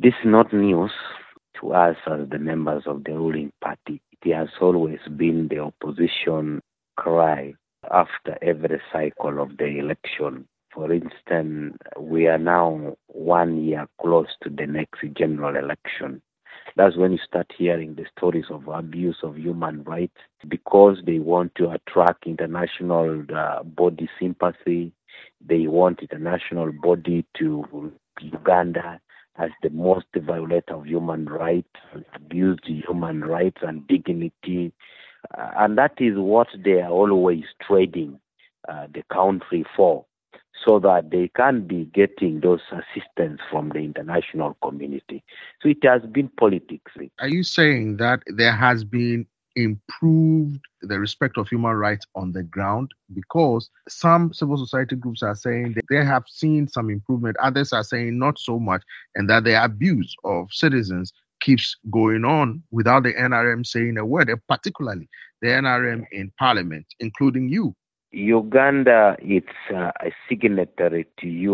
This is not news to us as the members of the ruling party. It has always been the opposition cry after every cycle of the election. For instance, we are now 1 year close to the next general election. That's when you start hearing the stories of abuse of human rights because they want to attract international body sympathy. They want international body to Uganda as the most violator of human rights, abused human rights and dignity. And that is what they are always trading the country for, so that they can be getting those assistance from the international community. So it has been politics. Are you saying that there has been improved the respect of human rights on the ground? Because some civil society groups are saying that they have seen some improvement, others are saying not so much, and that the abuse of citizens keeps going on without the NRM saying a word, and particularly the NRM in parliament, including you. Uganda is a signatory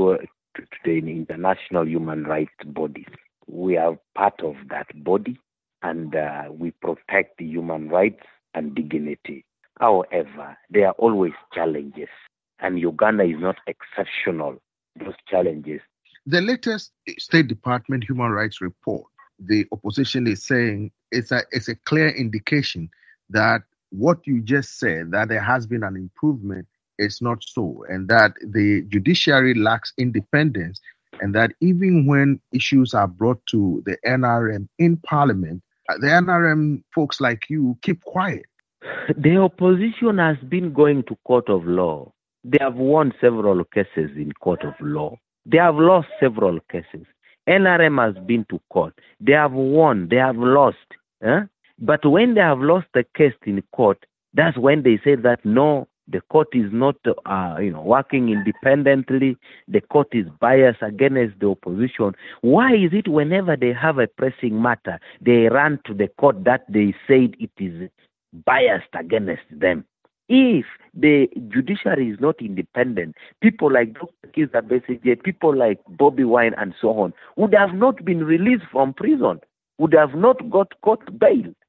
to the international human rights bodies. We are part of that body, and we protect the human rights and dignity. However, there are always challenges, and Uganda is not exceptional to those challenges. The latest State Department human rights report, the opposition is saying it's a clear indication that what you just said, that there has been an improvement, is not so, and that the judiciary lacks independence, and that even when issues are brought to the NRM in parliament, the NRM folks like you keep quiet. The opposition has been going to court of law. They have won several cases in court of law. They have lost several cases. NRM has been to court. They have won. They have lost. But when they have lost the case in court, that's when they say that no, the court is not working independently. The court is biased against the opposition. Why is it whenever they have a pressing matter, they run to the court that they said it is biased against them? If the judiciary is not independent, people like Dr. Kizza Besigye, people like Bobby Wine and so on, would have not been released from prison, would have not got court bail.